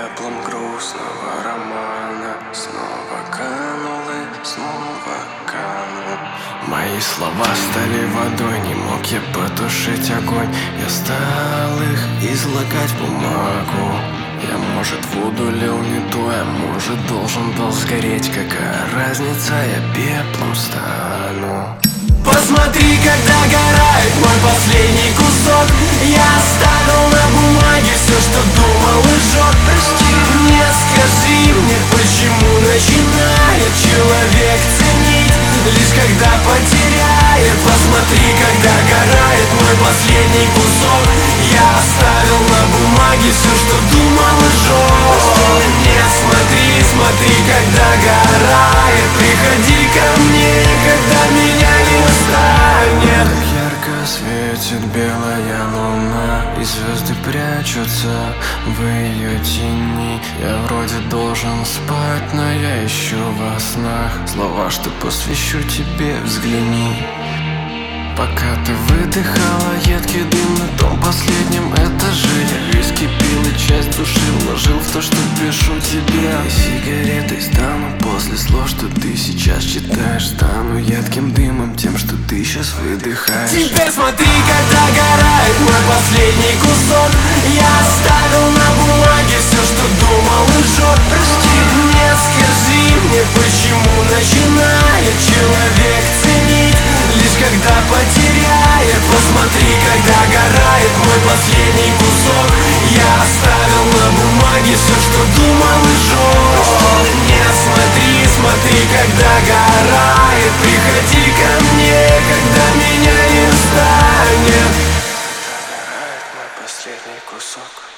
пеплом грустного романа снова канул и снова канул. Мои слова стали водой, не мог я потушить огонь. Я стал их излагать в бумагу. Я, может, воду лил не то, я, может, должен был сгореть. Какая разница, я пеплом стану. Посмотри, как догорает мой последний кусок. Я оставил на бумаге все, что думал и жёг. Прости, мне скажи мне, почему начинает человек ценить лишь когда потеряет. Посмотри, как догорает мой последний кусок. Я оставил на бумаге все, что думал и жёг. Не смотри, смотри, как догорает. Приходи ко мне, когда меня не станет. Так ярко светит белая луна, и звезды прячутся в ее тени. Я вроде должен спать, но я ищу во снах слова, что посвящу тебе, взгляни. Пока ты выдыхала едкий дым на том последнем этаже, я виски пил и часть души вложил в то, что пишу тебе. И сигаретой стану после слов, что ты сейчас читаешь. Стану едким дымом, тем, что ты сейчас выдыхаешь. Теперь смотри, как догорает мой последний кусок. Я оставил на бумаге все, что думал и жёг. Прости, мне скажи мне, почему начинает человек ценить лишь когда потеряет. Посмотри, как догорает мой последний кусок. Я оставил на бумаге все, что думал и жёг. Не смотри, смотри, как догорает. Приходи ко мне, когда меня не станет. Догорает мой последний кусок.